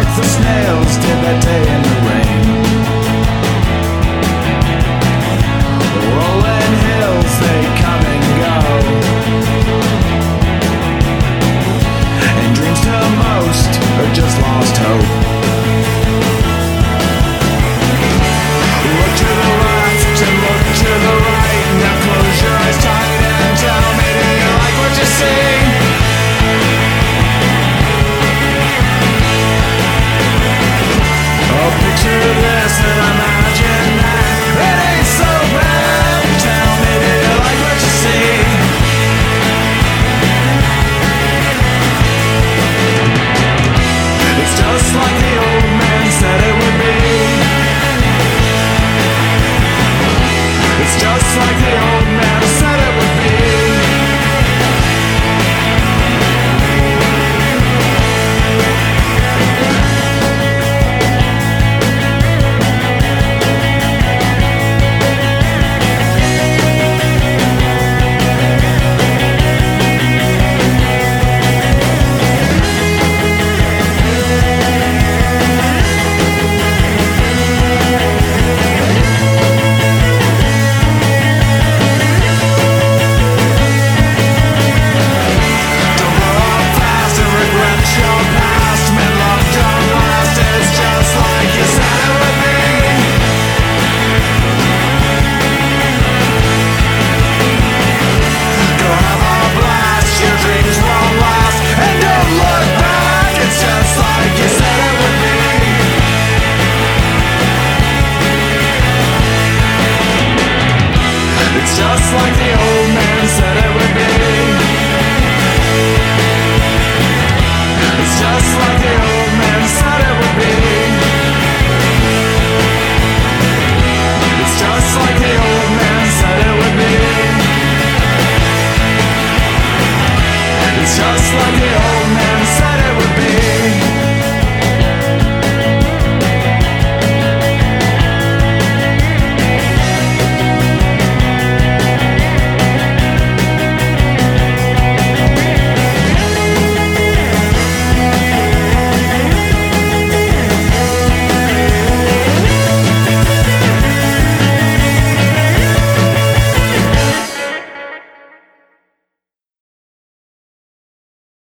the snails did that day in the rain. Rolling hills, they come and go, and dreams to most are just lost hope. Look to the left and look to the right. Now close your eyes tight and tell me, do you like what you see? Oh, picture this and imagine that. It ain't so bad. Tell me, do you like what you see? It's just like the old man said it would be. It's just like the old man said it would be. Just like the old man said it would be. It's just like the old man said it would be. It's just like the old man said it would be. It's just like the old man said it would be.